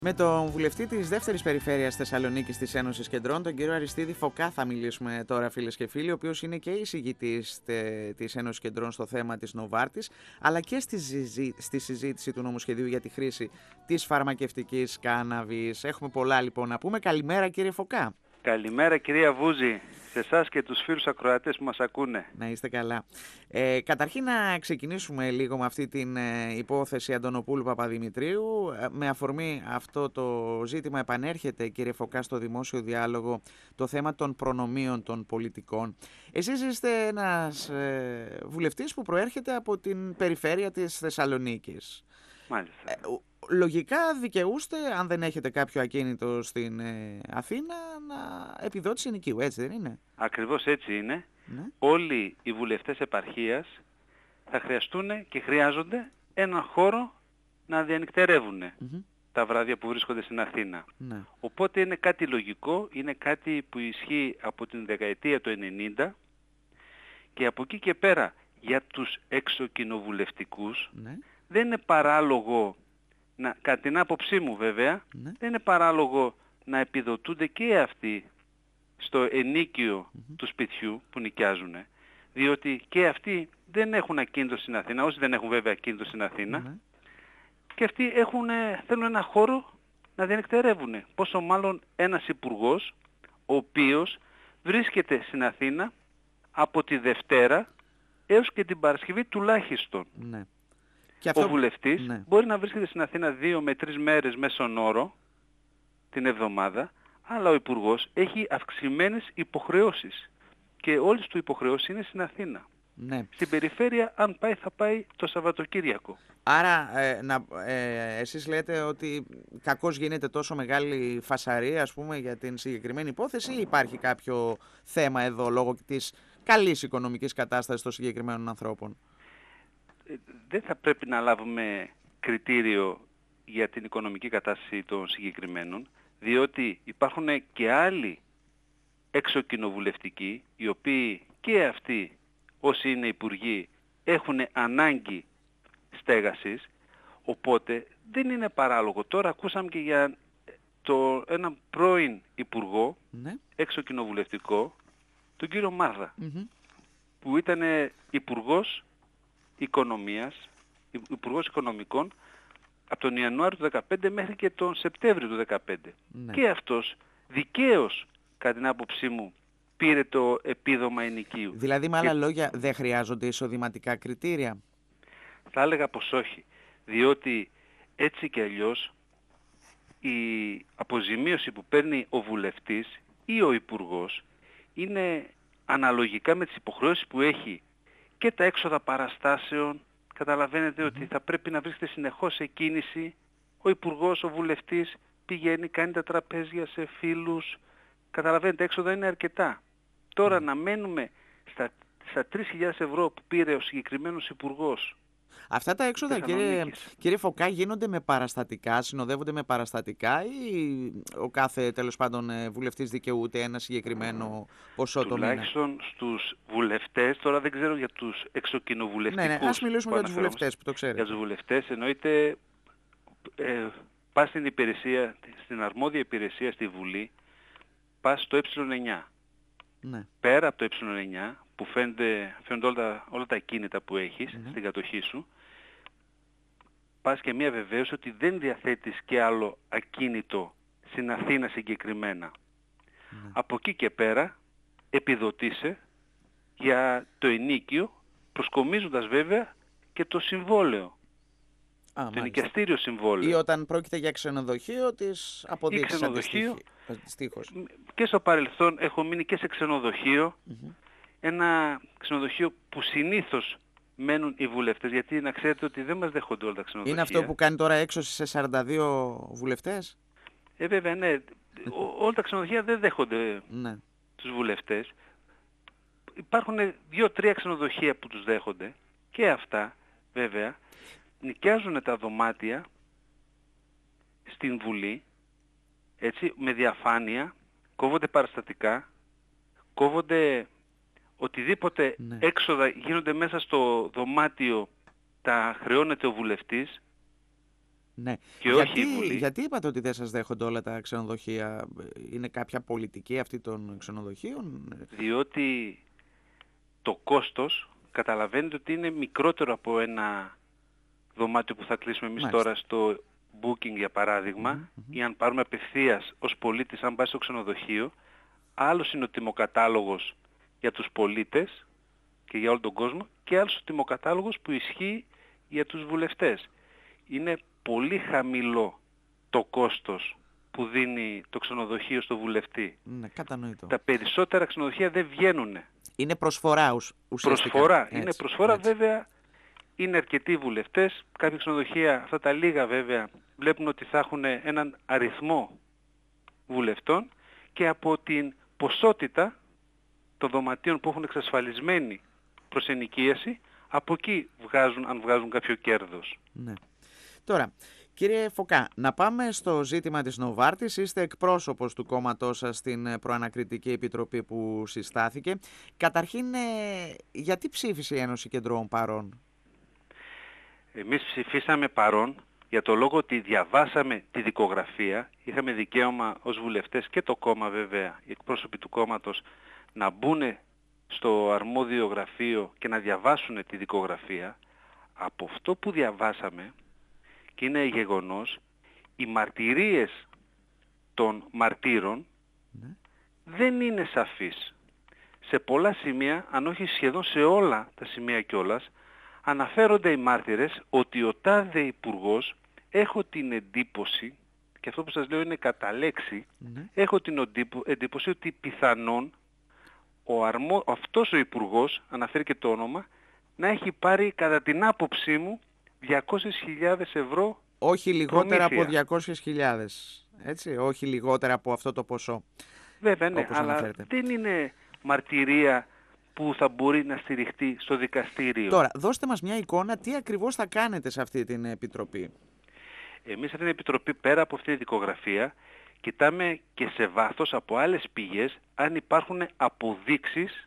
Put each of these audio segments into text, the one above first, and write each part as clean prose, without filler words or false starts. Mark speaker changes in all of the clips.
Speaker 1: Με τον βουλευτή της δεύτερης περιφέρειας Θεσσαλονίκης της Ένωσης Κεντρών, τον κύριο Αριστίδη Φωκά, θα μιλήσουμε τώρα, φίλες και φίλοι, ο οποίος είναι και εισηγητής της Ένωσης Κεντρών στο θέμα της Νοβάρτης, αλλά και στη συζήτηση του νομοσχεδίου για τη χρήση της φαρμακευτικής κάναβης. Έχουμε πολλά λοιπόν να πούμε. Καλημέρα, κύριε Φωκά.
Speaker 2: Καλημέρα, κυρία Βούζη, σε εσάς και τους φίλους ακροατές που μας ακούνε.
Speaker 1: Να είστε καλά. Καταρχήν να ξεκινήσουμε λίγο με αυτή την υπόθεση Αντωνοπούλου Παπαδημητρίου. Με αφορμή αυτό το ζήτημα επανέρχεται, κύριε Φωκά, στο δημόσιο διάλογο το θέμα των προνομίων των πολιτικών. Εσείς είστε ένας βουλευτής που προέρχεται από την περιφέρεια της Θεσσαλονίκης.
Speaker 2: Μάλιστα.
Speaker 1: Λογικά δικαιούστε, αν δεν έχετε κάποιο ακίνητο στην Αθήνα, να επιδότηση ενοικίου, έτσι δεν είναι?
Speaker 2: Ακριβώς έτσι είναι.
Speaker 1: Ναι.
Speaker 2: Όλοι οι βουλευτές επαρχίας θα χρειαστούν και χρειάζονται έναν χώρο να διανυκτερεύουν τα βράδια που βρίσκονται στην Αθήνα.
Speaker 1: Ναι.
Speaker 2: Οπότε είναι κάτι λογικό, είναι κάτι που ισχύει από την δεκαετία του 90 και από εκεί και πέρα για τους εξοκοινοβουλευτικούς δεν είναι παράλογο, κατά την άποψή μου βέβαια, δεν είναι παράλογο να επιδοτούνται και αυτοί στο ενίκιο του σπιτιού που νοικιάζουν, διότι και αυτοί δεν έχουν ακίνητο στην Αθήνα, όσοι δεν έχουν βέβαια ακίνητο στην Αθήνα, και αυτοί θέλουν ένα χώρο να διανυκτερεύουν. Πόσο μάλλον ένας υπουργός, ο οποίος βρίσκεται στην Αθήνα από τη Δευτέρα έως και την Παρασκευή τουλάχιστον.
Speaker 1: Ναι.
Speaker 2: Ο βουλευτής μπορεί να βρίσκεται στην Αθήνα 2 με 3 μέρες μέσον όρο την εβδομάδα, αλλά ο υπουργός έχει αυξημένες υποχρεώσεις και όλες του υποχρεώσεις είναι στην Αθήνα.
Speaker 1: Ναι.
Speaker 2: Στην περιφέρεια, αν πάει, θα πάει το Σαββατοκύριακο.
Speaker 1: Άρα εσείς λέτε ότι κακώς γίνεται τόσο μεγάλη φασαρία, ας πούμε, για την συγκεκριμένη υπόθεση, ή υπάρχει κάποιο θέμα εδώ λόγω της καλής οικονομικής κατάστασης των συγκεκριμένων ανθρώπων?
Speaker 2: Δεν θα πρέπει να λάβουμε κριτήριο για την οικονομική κατάσταση των συγκεκριμένων, διότι υπάρχουν και άλλοι εξοκοινοβουλευτικοί, οι οποίοι και αυτοί, όσοι είναι υπουργοί, έχουν ανάγκη στέγασης, οπότε δεν είναι παράλογο. Τώρα ακούσαμε και για έναν πρώην υπουργό, εξοκοινοβουλευτικό, τον κύριο Μάρδα, που ήταν υπουργός Οικονομίας, υπουργός Οικονομικών από τον Ιανουάριο του 2015 μέχρι και τον Σεπτέμβριο του 2015. Και αυτός δικαίως, κατά την άποψή μου, πήρε το επίδομα ενοικίου.
Speaker 1: Δηλαδή, με άλλα λόγια, δεν χρειάζονται εισοδηματικά κριτήρια?
Speaker 2: Θα έλεγα πως όχι, διότι έτσι και αλλιώς η αποζημίωση που παίρνει ο βουλευτής ή ο υπουργός είναι αναλογικά με τις υποχρεώσεις που έχει και τα έξοδα παραστάσεων. Καταλαβαίνετε ότι θα πρέπει να βρίσκεται συνεχώς σε κίνηση. Ο υπουργός, ο βουλευτής πηγαίνει, κάνει τα τραπέζια σε φίλους. Καταλαβαίνετε, έξοδα είναι αρκετά. Τώρα να μένουμε στα 3.000 ευρώ που πήρε ο συγκεκριμένος υπουργός.
Speaker 1: Αυτά τα έξοδα, κύριε Φωκά, γίνονται με παραστατικά, συνοδεύονται με παραστατικά, ή ο κάθε, τέλος πάντων, βουλευτής δικαιούται ένα συγκεκριμένο ποσό το μήνα?
Speaker 2: Τουλάχιστον στους βουλευτές, τώρα δεν ξέρω για τους εξοκοινοβουλευτικούς.
Speaker 1: Ναι, ας μιλήσουμε για τους βουλευτές που το ξέρετε.
Speaker 2: Για τους βουλευτές εννοείται πας στην υπηρεσία, στην αρμόδια υπηρεσία στη Βουλή, πας στο ε9.
Speaker 1: Ναι.
Speaker 2: Πέρα από το ε9 που φαίνονται όλα τα ακίνητα που έχεις στην κατοχή σου, πας και μια βεβαίωση ότι δεν διαθέτεις και άλλο ακίνητο στην Αθήνα συγκεκριμένα. Από εκεί και πέρα επιδοτείσαι για το ενοίκιο, προσκομίζοντας βέβαια και το συμβόλαιο. Το ενοικιαστήριο συμβόλαιο.
Speaker 1: Ή όταν πρόκειται για ξενοδοχείο, τις αποδείξεις αντιστοίχως.
Speaker 2: Και στο παρελθόν έχω μείνει και σε ξενοδοχείο. Ένα ξενοδοχείο που συνήθως μένουν οι βουλευτές, γιατί να ξέρετε ότι δεν μας δέχονται όλα τα ξενοδοχεία.
Speaker 1: Είναι αυτό που κάνει τώρα έξωση σε 42 βουλευτές?
Speaker 2: Βέβαια, ναι. Όλα τα ξενοδοχεία δεν δέχονται τους βουλευτές. Υπάρχουν 2-3 ξενοδοχεία που τους δέχονται και αυτά βέβαια νοικιάζουν τα δωμάτια στην Βουλή, έτσι, με διαφάνεια, κόβονται παραστατικά, κόβονται οτιδήποτε έξοδα γίνονται μέσα στο δωμάτιο, τα χρεώνεται ο βουλευτής
Speaker 1: Ναι.
Speaker 2: Και όχι η Βουλή.
Speaker 1: Γιατί είπατε ότι δεν σας δέχονται όλα τα ξενοδοχεία? Είναι κάποια πολιτική αυτή των ξενοδοχείων?
Speaker 2: Διότι το κόστος καταλαβαίνετε ότι είναι μικρότερο από ένα δωμάτιο που θα κλείσουμε εμείς τώρα στο Booking για παράδειγμα, ή αν πάρουμε απευθείας ως πολίτης, αν πάει στο ξενοδοχείο, άλλος είναι ο τιμοκατάλογος για τους πολίτες και για όλο τον κόσμο και άλλος ο τιμοκατάλογος που ισχύει για τους βουλευτές. Είναι πολύ χαμηλό το κόστος που δίνει το ξενοδοχείο στο βουλευτή.
Speaker 1: Ναι, κατανοητό.
Speaker 2: Τα περισσότερα ξενοδοχεία δεν βγαίνουν.
Speaker 1: Είναι προσφορά ουσιαστικά.
Speaker 2: Προσφορά.
Speaker 1: Έτσι,
Speaker 2: είναι προσφορά
Speaker 1: έτσι.
Speaker 2: Βέβαια. Είναι αρκετοί βουλευτές. Κάποια ξενοδοχεία, αυτά τα λίγα βέβαια, βλέπουν ότι θα έχουν έναν αριθμό βουλευτών και από την ποσότητα των δωματίων που έχουν εξασφαλισμένη προς ενοικίαση, από εκεί αν βγάζουν κάποιο κέρδος.
Speaker 1: Ναι. Τώρα, κύριε Φωκά, να πάμε στο ζήτημα της Νοβάρτης. Είστε εκπρόσωπος του κόμματός σας στην προανακριτική επιτροπή που συστάθηκε. Καταρχήν, γιατί ψήφισε η Ένωση Κεντρώων παρών?
Speaker 2: Εμείς ψηφίσαμε παρών για το λόγο ότι διαβάσαμε τη δικογραφία. Είχαμε δικαίωμα ως βουλευτές και το κόμμα βέβαια, οι εκπρόσωποι του κόμματος, να μπουν στο αρμόδιο γραφείο και να διαβάσουν τη δικογραφία. Από αυτό που διαβάσαμε, και είναι γεγονός, οι μαρτυρίες των μαρτύρων δεν είναι σαφείς. Σε πολλά σημεία, αν όχι σχεδόν σε όλα τα σημεία κιόλας, αναφέρονται οι μάρτυρες ότι ο τάδε υπουργός, έχω την εντύπωση, και αυτό που σας λέω είναι κατά λέξη, έχω την εντύπωση ότι πιθανόν αυτός ο υπουργός, αναφέρει και το όνομα, να έχει πάρει κατά την άποψή μου 200.000 ευρώ.
Speaker 1: Όχι λιγότερα από 200.000, έτσι, όχι λιγότερα από αυτό το ποσό.
Speaker 2: Βέβαια, ναι, αλλά δεν είναι μαρτυρία που θα μπορεί να στηριχτεί στο δικαστήριο.
Speaker 1: Τώρα, δώστε μας μια εικόνα τι ακριβώς θα κάνετε σε αυτή την επιτροπή.
Speaker 2: Εμείς σε αυτή την επιτροπή, πέρα από αυτή τη δικογραφία, κοιτάμε και σε βάθος από άλλες πηγές αν υπάρχουν αποδείξεις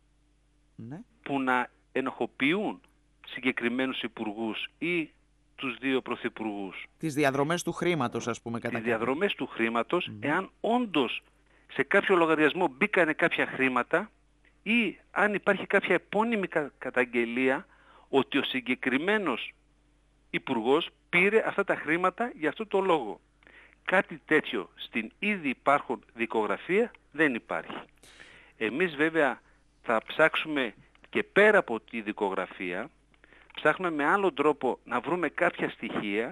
Speaker 2: που να ενοχοποιούν συγκεκριμένους υπουργούς ή τους δύο πρωθυπουργούς.
Speaker 1: Τις διαδρομές του χρήματος, ας πούμε, κατά
Speaker 2: τις διαδρομές του χρήματος, εάν όντως σε κάποιο λογαριασμό μπήκανε κάποια χρήματα ή αν υπάρχει κάποια επώνυμη καταγγελία ότι ο συγκεκριμένος υπουργός πήρε αυτά τα χρήματα για αυτό το λόγο. Κάτι τέτοιο στην ήδη υπάρχον δικογραφία δεν υπάρχει. Εμείς βέβαια θα ψάξουμε και πέρα από τη δικογραφία, ψάχνουμε με άλλον τρόπο να βρούμε κάποια στοιχεία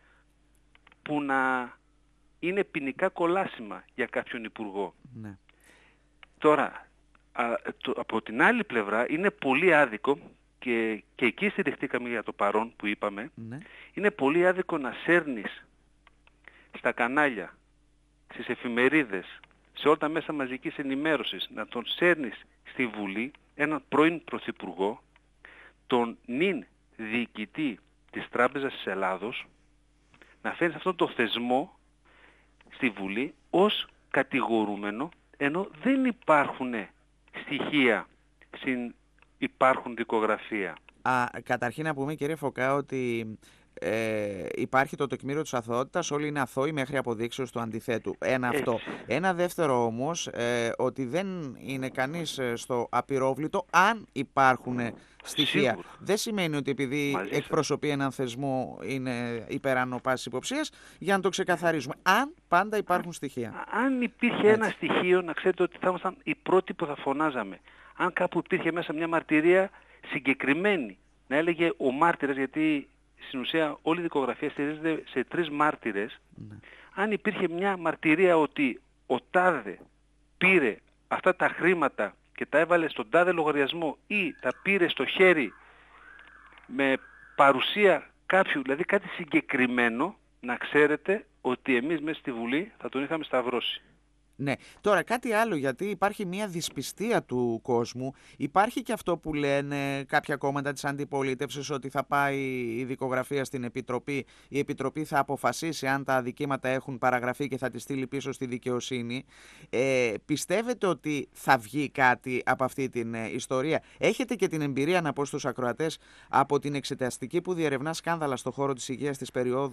Speaker 2: που να είναι ποινικά κολάσιμα για κάποιον υπουργό.
Speaker 1: Ναι.
Speaker 2: Τώρα, από την άλλη πλευρά είναι πολύ άδικο και εκεί στηριχτήκαμε για το παρόν που είπαμε, είναι πολύ άδικο να σέρνεις στα κανάλια, στις εφημερίδες, σε όλα τα μέσα μαζικής ενημέρωσης, να τον σέρνεις στη Βουλή έναν πρώην πρωθυπουργό, τον νυν διοικητή της Τράπεζας της Ελλάδος, να φέρνεις αυτόν τον θεσμό στη Βουλή ως κατηγορούμενο, ενώ δεν υπάρχουν στοιχεία στην υπάρχουν δικογραφία.
Speaker 1: Καταρχήν να πούμε, κύριε Φωκά, ότι υπάρχει το τεκμήριο της αθωότητας, όλοι είναι αθώοι μέχρι αποδείξεως του αντιθέτου. Αυτό. Ένα δεύτερο όμως, ότι δεν είναι κανείς στο απειρόβλητο αν υπάρχουν στοιχεία.
Speaker 2: Σίγουρα.
Speaker 1: Δεν σημαίνει ότι επειδή εκπροσωπεί έναν θεσμό είναι υπεράνω πάσης υποψίας, για να το ξεκαθαρίζουμε. Αν πάντα υπάρχουν στοιχεία.
Speaker 2: Αν υπήρχε ένα στοιχείο, να ξέρετε ότι θα ήμασταν οι πρώτοι που θα φωνάζαμε. Αν κάπου υπήρχε μέσα μια μαρτυρία συγκεκριμένη, να έλεγε ο μάρτυρας, γιατί στην ουσία όλη η δικογραφία στηρίζεται σε 3 μάρτυρες. Αν υπήρχε μια μαρτυρία ότι ο τάδε πήρε αυτά τα χρήματα και τα έβαλε στον τάδε λογαριασμό ή τα πήρε στο χέρι με παρουσία κάποιου, δηλαδή κάτι συγκεκριμένο, να ξέρετε ότι εμείς μέσα στη Βουλή θα τον είχαμε σταυρώσει.
Speaker 1: Ναι. Τώρα κάτι άλλο, γιατί υπάρχει μια δυσπιστία του κόσμου. Υπάρχει και αυτό που λένε κάποια κόμματα της αντιπολίτευσης, ότι θα πάει η δικογραφία στην Επιτροπή. Η Επιτροπή θα αποφασίσει αν τα αδικήματα έχουν παραγραφεί και θα τη στείλει πίσω στη δικαιοσύνη. Πιστεύετε ότι θα βγει κάτι από αυτή την ιστορία? Έχετε και την εμπειρία, να πω στους ακροατές, από την εξεταστική που διερευνά σκάνδαλα στον χώρο της υγείας της περίοδου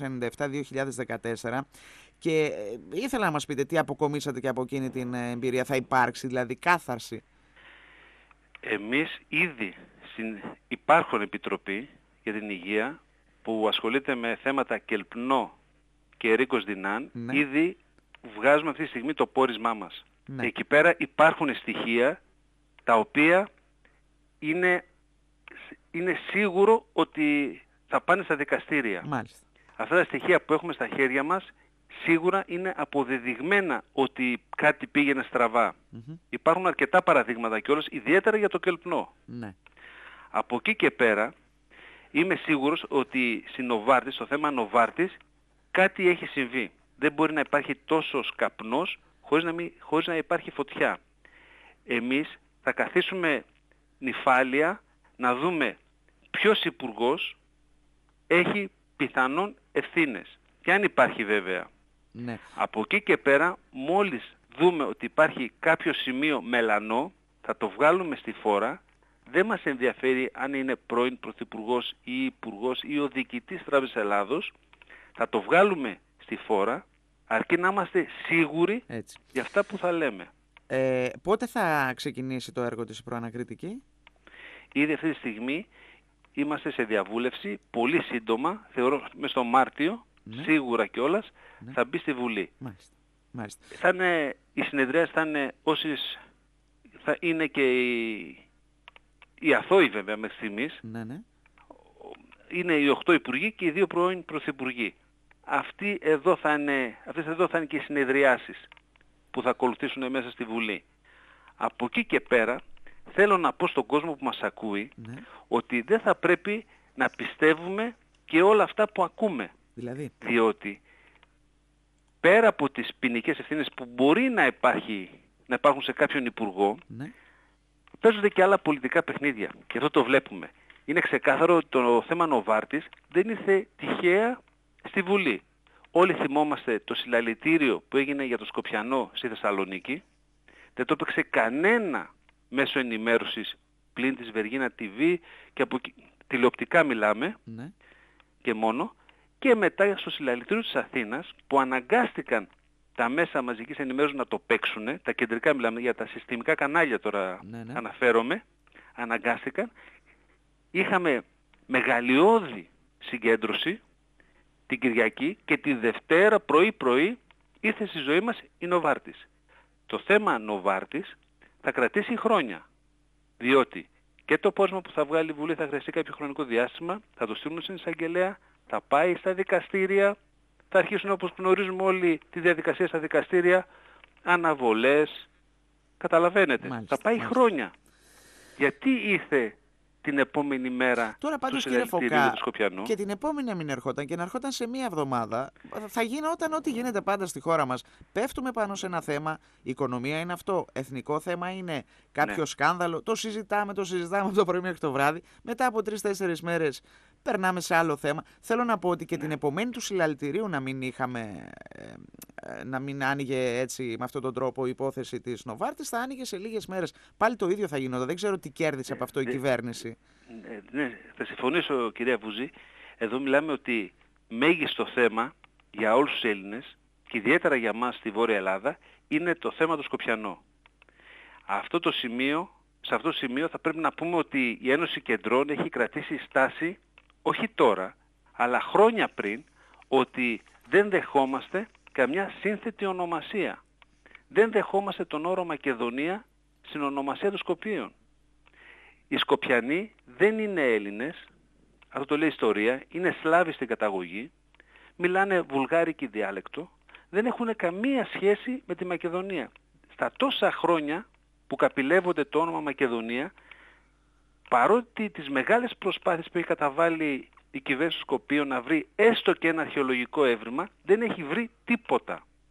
Speaker 1: 1997-2014, και ήθελα να μας πείτε τι αποκομίσατε και από εκείνη την εμπειρία. Θα υπάρξει δηλαδή κάθαρση?
Speaker 2: Εμείς ήδη υπάρχουν επιτροπή για την υγεία που ασχολείται με θέματα Κελπνό και Ρίκος Δινάν.
Speaker 1: Ναι.
Speaker 2: Ήδη βγάζουμε αυτή τη στιγμή το πόρισμά μας.
Speaker 1: Ναι.
Speaker 2: Εκεί πέρα υπάρχουν στοιχεία τα οποία είναι σίγουρο ότι θα πάνε στα δικαστήρια.
Speaker 1: Μάλιστα.
Speaker 2: Αυτά τα στοιχεία που έχουμε στα χέρια μας σίγουρα είναι αποδεδειγμένα ότι κάτι πήγαινε στραβά. Υπάρχουν αρκετά παραδείγματα κιόλας, ιδιαίτερα για το Κελπνό.
Speaker 1: Ναι.
Speaker 2: Από εκεί και πέρα είμαι σίγουρος ότι στη Νοβάρτης, στο θέμα Νοβάρτης, κάτι έχει συμβεί. Δεν μπορεί να υπάρχει τόσος καπνός χωρίς να υπάρχει φωτιά. Εμείς θα καθίσουμε νυφάλια να δούμε ποιος υπουργός έχει πιθανόν ευθύνες. Και αν υπάρχει βέβαια.
Speaker 1: Ναι.
Speaker 2: Από εκεί και πέρα, μόλις δούμε ότι υπάρχει κάποιο σημείο μελανό, θα το βγάλουμε στη φόρα. Δεν μας ενδιαφέρει αν είναι πρώην πρωθυπουργός ή υπουργός ή ο διοικητής Τράπεζας Ελλάδος. Θα το βγάλουμε στη φόρα, αρκεί να είμαστε σίγουροι για αυτά που θα λέμε.
Speaker 1: Πότε θα ξεκινήσει το έργο της η προανακριτική?
Speaker 2: Ήδη αυτή τη στιγμή είμαστε σε διαβούλευση, πολύ σύντομα, θεωρώ μες στο Μάρτιο, σίγουρα κιόλας, θα μπει στη Βουλή.
Speaker 1: Μάλιστα.
Speaker 2: Οι συνεδριάσεις θα είναι όσες θα είναι και οι αθώοι βέβαια μέχρι στιγμής.
Speaker 1: Ναι.
Speaker 2: Είναι οι 8 υπουργοί και οι 2 πρώην πρωθυπουργοί. Αυτές εδώ θα είναι και οι συνεδριάσεις που θα ακολουθήσουν μέσα στη Βουλή. Από εκεί και πέρα θέλω να πω στον κόσμο που μας ακούει ότι δεν θα πρέπει να πιστεύουμε και όλα αυτά που ακούμε.
Speaker 1: Δηλαδή?
Speaker 2: Διότι πέρα από τις ποινικές ευθύνες που μπορεί να υπάρχουν σε κάποιον υπουργό, παίζονται και άλλα πολιτικά παιχνίδια. Και αυτό το βλέπουμε. Είναι ξεκάθαρο ότι το θέμα Νοβάρτης δεν ήρθε τυχαία στη Βουλή. Όλοι θυμόμαστε το συλλαλητήριο που έγινε για το Σκοπιανό στη Θεσσαλονίκη. Δεν το έπαιξε κανένα μέσω ενημέρωσης πλην της Βεργίνα TV, και από τηλεοπτικά μιλάμε και μόνο. Και μετά στο συλλαλητήριο της Αθήνας, που αναγκάστηκαν τα μέσα μαζικής ενημέρωσης να το παίξουν, τα κεντρικά μιλάμε, για τα συστημικά κανάλια τώρα αναφέρομαι, αναγκάστηκαν. Είχαμε μεγαλειώδη συγκέντρωση την Κυριακή και τη Δευτέρα πρωί ήρθε στη ζωή μας η Νοβάρτης. Το θέμα Νοβάρτης θα κρατήσει χρόνια, διότι και το πόρισμα που θα βγάλει η Βουλή θα χρειαστεί κάποιο χρονικό διάστημα, θα το στείλουν στην εισαγγελέα, θα πάει στα δικαστήρια, θα αρχίσουν, όπως γνωρίζουμε όλοι τη διαδικασία στα δικαστήρια, αναβολές, καταλαβαίνετε, θα πάει χρόνια. Γιατί ήρθε την επόμενη μέρα
Speaker 1: τώρα πάντως,
Speaker 2: του συλλαλητηρίου του Σκοπιανού?
Speaker 1: Και την επόμενη να μην ερχόταν, και να ερχόταν σε μία εβδομάδα, θα γινόταν ό,τι γίνεται πάντα στη χώρα μας. Πέφτουμε πάνω σε ένα θέμα, η οικονομία είναι αυτό, εθνικό θέμα είναι κάποιο σκάνδαλο, το συζητάμε από το πρωί μέχρι το βράδυ, μετά από 3-4 μέρες περνάμε σε άλλο θέμα. Θέλω να πω ότι και την επομένη του συλλαλητηρίου να μην άνοιγε έτσι με αυτόν τον τρόπο η υπόθεση της Νοβάρτης, θα άνοιγε σε λίγες μέρες. Πάλι το ίδιο θα γινόταν. Δεν ξέρω τι κέρδισε από αυτό η κυβέρνηση.
Speaker 2: Ναι, θα συμφωνήσω κυρία Βουζή. Εδώ μιλάμε ότι μέγιστο θέμα για όλους τους Έλληνες και ιδιαίτερα για μας στη Βόρεια Ελλάδα είναι το θέμα του Σκοπιανό. Σε αυτό το σημείο θα πρέπει να πούμε ότι η Ένωση Κεντρών έχει κρατήσει στάση, όχι τώρα, αλλά χρόνια πριν, ότι δεν δεχόμαστε καμιά σύνθετη ονομασία. Δεν δεχόμαστε τον όρο Μακεδονία στην ονομασία των Σκοπίων. Οι Σκοπιανοί δεν είναι Έλληνες, αυτό το λέει η ιστορία, είναι Σλάβοι στην καταγωγή, μιλάνε βουλγάρικη διάλεκτο, δεν έχουν καμία σχέση με τη Μακεδονία. Στα τόσα χρόνια που καπηλεύονται το όνομα Μακεδονία, παρότι τις μεγάλες προσπάθειες που έχει καταβάλει η κυβέρνηση του Σκοπίων να βρει έστω και ένα αρχαιολογικό έβριμα, δεν έχει βρει τίποτα.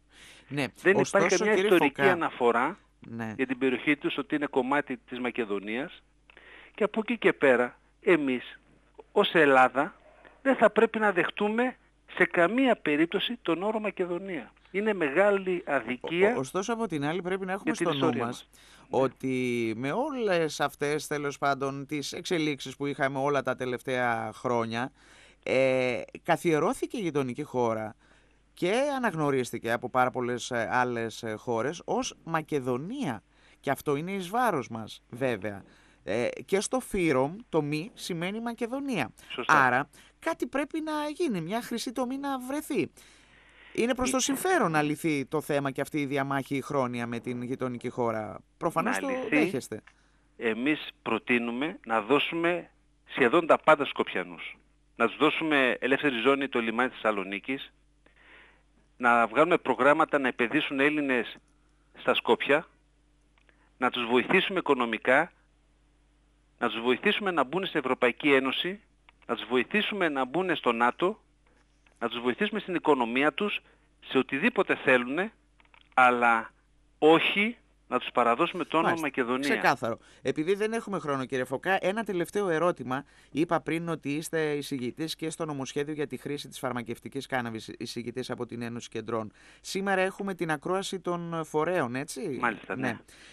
Speaker 1: Ναι.
Speaker 2: Δεν
Speaker 1: Ωστόσο,
Speaker 2: υπάρχει καμιά ιστορική αναφορά
Speaker 1: ναι,
Speaker 2: για την περιοχή τους ότι είναι κομμάτι της Μακεδονίας, και από εκεί και πέρα εμείς ως Ελλάδα δεν θα πρέπει να δεχτούμε σε καμία περίπτωση τον όρο Μακεδονία. Είναι μεγάλη αδικία.
Speaker 1: Ωστόσο, από την άλλη πρέπει να έχουμε στο νου μας ότι με όλες αυτές, τέλος πάντων, τις εξελίξεις που είχαμε όλα τα τελευταία χρόνια, καθιερώθηκε η γειτονική χώρα και αναγνωρίστηκε από πάρα πολλές άλλες χώρες ως Μακεδονία. Και αυτό είναι εις βάρος μας, βέβαια. Και στο Φύρομ το μη σημαίνει Μακεδονία.
Speaker 2: Σωστά.
Speaker 1: Άρα κάτι πρέπει να γίνει, μια χρυσή τομή να βρεθεί. Είναι προς το συμφέρον να λυθεί το θέμα και αυτή η διαμάχη χρόνια με την γειτονική χώρα. Προφανώς το δέχεστε.
Speaker 2: Εμείς προτείνουμε να δώσουμε σχεδόν τα πάντα στους Σκοπιανούς. Να τους δώσουμε ελεύθερη ζώνη το λιμάνι της Θεσσαλονίκης, να βγάλουμε προγράμματα να επενδύσουν Έλληνες στα Σκόπια, να τους βοηθήσουμε οικονομικά, να τους βοηθήσουμε να μπουν στην Ευρωπαϊκή Ένωση, να τους βοηθήσουμε να μπουν στο ΝΑΤΟ, να τους βοηθήσουμε στην οικονομία τους, σε οτιδήποτε θέλουν, αλλά όχι να τους παραδώσουμε το όνομα Μακεδονία.
Speaker 1: Ξεκάθαρο. Επειδή δεν έχουμε χρόνο, κύριε Φωκά, ένα τελευταίο ερώτημα. Είπα πριν ότι είστε εισηγητής και στο νομοσχέδιο για τη χρήση της φαρμακευτικής κάναβης, εισηγητής από την Ένωση Κεντρών. Σήμερα έχουμε την ακρόαση των φορέων, έτσι?
Speaker 2: Μάλιστα, ναι.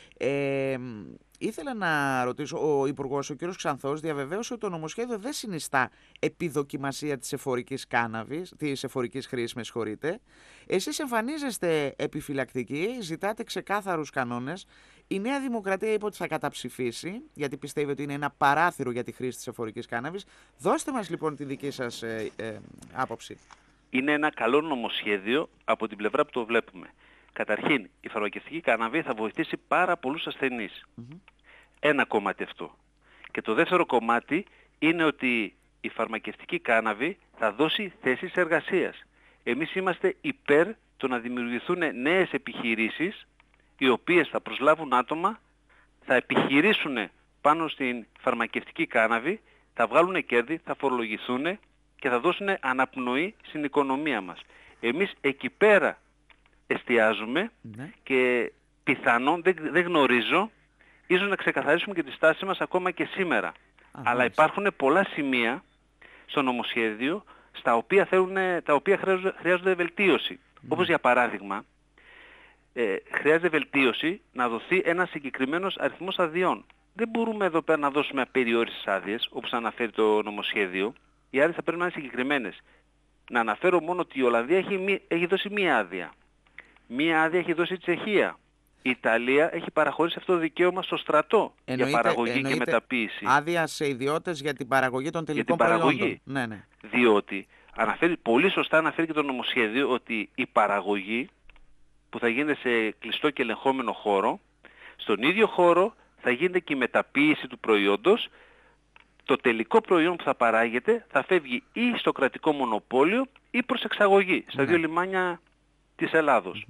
Speaker 1: Ήθελα να ρωτήσω, ο Υπουργός, ο κ. Ξανθός, διαβεβαίωσε ότι το νομοσχέδιο δεν συνιστά επιδοκιμασία της εφορικής κάναβης, της εφορικής χρήσης, με συγχωρείτε. Εσείς εμφανίζεστε επιφυλακτικοί, ζητάτε ξεκάθαρους κανόνες. Η Νέα Δημοκρατία είπε ότι θα καταψηφίσει, γιατί πιστεύει ότι είναι ένα παράθυρο για τη χρήση της εφορικής κάναβης. Δώστε μας λοιπόν τη δική σας άποψη.
Speaker 2: Είναι ένα καλό νομοσχέδιο από την πλευρά που το βλέπουμε. Καταρχήν, η φαρμακευτική κάναβη θα βοηθήσει πάρα πολλούς ασθενείς. Ένα κομμάτι αυτό. Και το δεύτερο κομμάτι είναι ότι η φαρμακευτική κάναβη θα δώσει θέσεις εργασίας. Εμείς είμαστε υπέρ το να δημιουργηθούν νέες επιχειρήσεις, οι οποίες θα προσλάβουν άτομα, θα επιχειρήσουν πάνω στην φαρμακευτική κάναβη, θα βγάλουν κέρδη, θα φορολογηθούν και θα δώσουν αναπνοή στην οικονομία μας. Εμείς εκεί πέρα εστιάζουμε και πιθανόν, δεν γνωρίζω, ίσως να ξεκαθαρίσουμε και τη στάση μας ακόμα και σήμερα. Αλλά υπάρχουν πολλά σημεία στο νομοσχέδιο τα οποία χρειάζονται βελτίωση. Όπως για παράδειγμα, χρειάζεται βελτίωση να δοθεί ένας συγκεκριμένος αριθμός αδειών. Δεν μπορούμε εδώ πέρα να δώσουμε απεριόριστες άδειες, όπως αναφέρει το νομοσχέδιο. Οι άδειες θα πρέπει να είναι συγκεκριμένες. Να αναφέρω μόνο ότι η Ολλανδία έχει δώσει μία άδεια. Μία άδεια έχει δώσει η Τσεχία. Η Ιταλία έχει παραχωρήσει αυτό το δικαίωμα στο στρατό για παραγωγή και μεταποίηση.
Speaker 1: Άδεια σε ιδιώτες για την παραγωγή των τελικών προϊόντων. Ναι.
Speaker 2: Διότι πολύ σωστά αναφέρει και το νομοσχέδιο ότι η παραγωγή που θα γίνεται σε κλειστό και ελεγχόμενο χώρο, στον ίδιο χώρο θα γίνεται και η μεταποίηση του προϊόντος. Το τελικό προϊόν που θα παράγεται θα φεύγει ή στο κρατικό μονοπόλιο ή προς εξαγωγή στα δύο λιμάνια της Ελλάδος.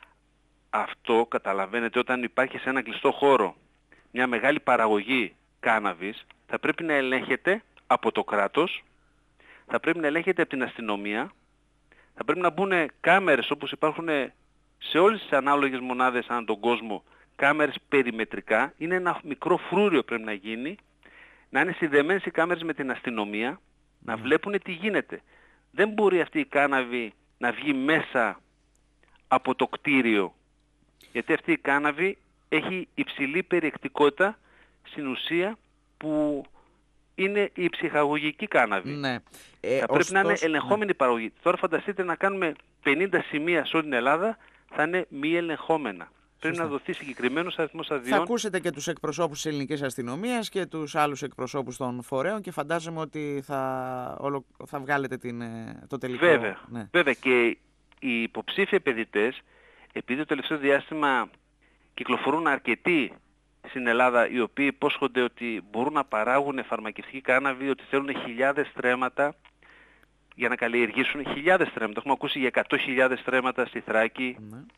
Speaker 2: Αυτό καταλαβαίνετε, όταν υπάρχει σε ένα κλειστό χώρο μια μεγάλη παραγωγή κάναβης, θα πρέπει να ελέγχεται από το κράτος, θα πρέπει να ελέγχεται από την αστυνομία, θα πρέπει να μπουν κάμερες όπως υπάρχουν σε όλες τις ανάλογες μονάδες ανά τον κόσμο, κάμερες περιμετρικά. Είναι ένα μικρό φρούριο πρέπει να γίνει, να είναι συνδεμένες οι κάμερες με την αστυνομία, να βλέπουν τι γίνεται. Δεν μπορεί αυτή η κάναβη να βγει μέσα από το κτίριο, γιατί αυτή η κάναβη έχει υψηλή περιεκτικότητα στην ουσία που είναι η ψυχαγωγική κάναβη. Θα πρέπει να είναι ελεγχόμενη παραγωγή. Τώρα φανταστείτε να κάνουμε 50 σημεία σε όλη την Ελλάδα, θα είναι μη ελεγχόμενα. Πρέπει να δοθεί συγκεκριμένος αριθμός αδειών.
Speaker 1: Θα ακούσετε και τους εκπροσώπους της ελληνικής αστυνομίας και τους άλλους εκπροσώπους των φορέων και φαντάζομαι ότι θα βγάλετε το τελικό.
Speaker 2: Βέβαια και οι υποψήφοι επενδυτές, επειδή το τελευταίο διάστημα κυκλοφορούν αρκετοί στην Ελλάδα οι οποίοι υπόσχονται ότι μπορούν να παράγουν φαρμακευτική κάναβη, ότι θέλουν χιλιάδες στρέμματα για να καλλιεργήσουν χιλιάδες στρέμματα. Έχουμε ακούσει για 100.000 στρέμματα στη Θράκη.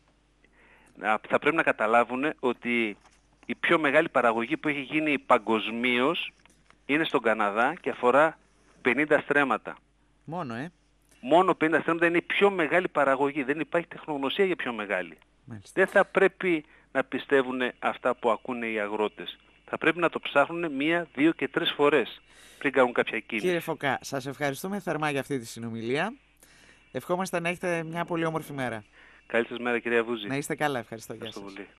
Speaker 2: Θα πρέπει να καταλάβουν ότι η πιο μεγάλη παραγωγή που έχει γίνει παγκοσμίως είναι στον Καναδά και αφορά 50 στρέμματα.
Speaker 1: Μόνο,
Speaker 2: μόνο 50 στρέμματα είναι η πιο μεγάλη παραγωγή. Δεν υπάρχει τεχνογνωσία για πιο μεγάλη.
Speaker 1: Μάλιστα.
Speaker 2: Δεν θα πρέπει να πιστεύουν αυτά που ακούνε οι αγρότες. Θα πρέπει να το ψάχνουν 1, 2 και 3 φορές πριν κάνουν κάποια κίνηση.
Speaker 1: Κύριε Φωκά, σας ευχαριστούμε θερμά για αυτή τη συνομιλία. Ευχόμαστε να έχετε μια πολύ όμορφη μέρα.
Speaker 2: Καλή σας μέρα, κυρία Βούζη.
Speaker 1: Να είστε καλά, ευχαριστώ. Γεια σας.
Speaker 2: Πολύ.